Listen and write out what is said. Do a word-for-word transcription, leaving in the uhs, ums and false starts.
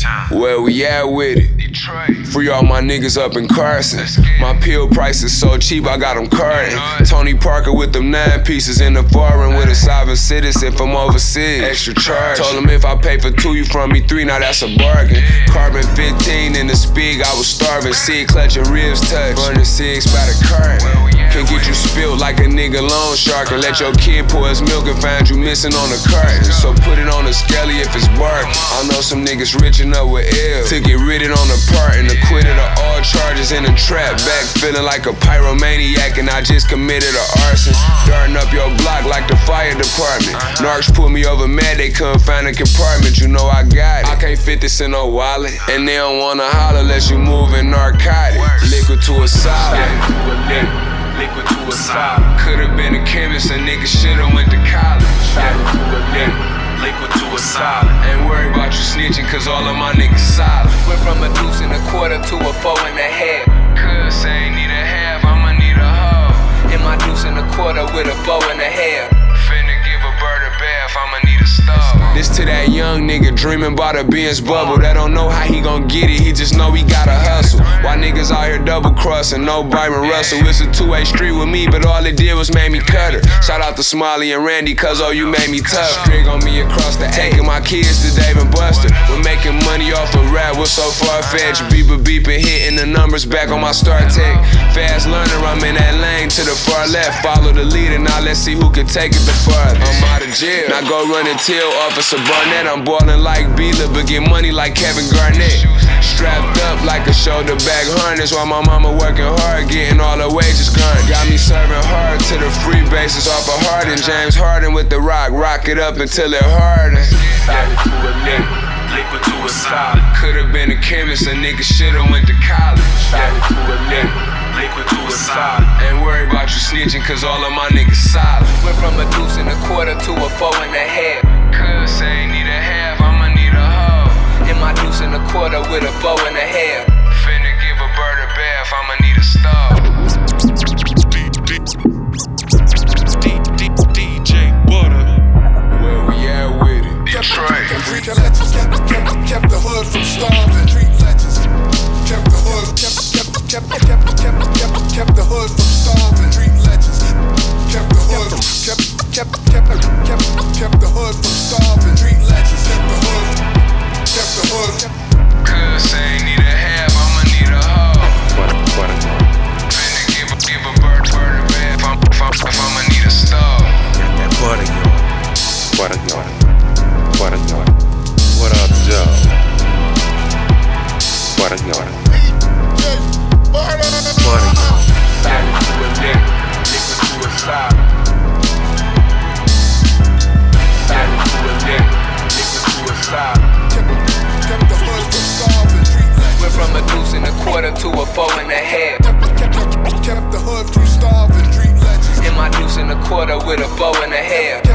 Where we at with it? Detroit. Free all my niggas up in Carson. My pill price is so cheap, I got them carting. Tony Parker with them nine pieces in the foreign with a sovereign citizen from overseas. Extra charge. Told him if I pay for two, you from me three, now that's a bargain. Carbon fifteen in the spig, I was starving. See clutching ribs touch. Burning six by the carton. Can get you spilled like a nigga loan shark. And let your kid pour his milk and find you missing on the carton. So put it on the skelly if it's barking. I know some niggas rich enough with L to get rid on the part and acquitted of all charges in a trap. Back feeling like a pyromaniac and I just committed a arson. Darting up your block like the fire department. Narcs pulled me over mad they couldn't find a compartment. You know I got it. I can't fit this in no wallet. And they don't wanna holler unless you moving narcotic. Liquid to a solid. Liquid to a solid. Could've been a chemist, a nigga should've went to college. Liquid to a solid. Ain't worried about you snitching, cause all of my niggas solid. Went from a deuce and a quarter to a four and a half. Cuz say ain't need a half, I'ma need a hoe. In my deuce and a quarter with a four and a half. Finna give a bird a bath, I'ma need a stove. This to that young nigga dreaming about a Benz bubble. That don't know how he gon' get it, he just know he gotta hustle. Why niggas out here double crossing, no Byron Russell. It's a two-way street with me, but all it did was make me cut her. Shout out to Smiley and Randy, cause oh, you made me tough. Strig on me across the taking my kids to Dave and Buster. We're making money off of rap, we're so far-fetched. Beeper beeping, hitting the numbers back on my start tech. Fast learner, I'm in that lane to the far left. Follow the leader, now let's see who can take it the farthest. I'm out of jail, now go run and tell Officer Barnett I'm ballin' like Beeler, but get money like Kevin Garnett. Strapped up like a shoulder bag harness while my mama working hard, getting all her wages gone. Got me serving hard to the free bases off of Harden. James Harden with the rock, rock it up until it hardens. Solid to a liquid, liquid to a solid. Could've been a chemist, a nigga should've went to college. Solid to a liquid, liquid to a solid. Ain't worried about you snitching, cause all of my niggas solid. Went from a deuce and a quarter to a four and a half. Cuz say ain't need a half, I'ma need a hoe. In my deuce and a quarter with a four and a half. Finna give a bird a bath, I'ma need a stove. D J Butter. Where we at with it? Detroit. Kept, kept, kept, kept the hood from starving. Street legends. Kept the hood, kept, kept, kept, kept, kept, kept, kept the hood from starving. Street legends. Kept the hood, kept, kept, kept, kept, kept the hood from starving. Street legends. Kept the hood, kept the hood. Cuz say ain't need a half, I'ma need a hoe. What, what, Finna give a, give a bird, bird a bath, if, I'm, if, I'm, if I'ma need a stove. Got that butter, yo. what, what, what, what, what up, Joe? What, what, Butter, yo. Solid to a liquid, liquid to a solid. Solid to a liquid, liquid to a solid. Kept the hood from starving. Street legends. Went from a deuce and a quarter to a four and a half. Kept, kept, kept, kept the hood from starving. Street legends. In my deuce and a quarter with a four and a half.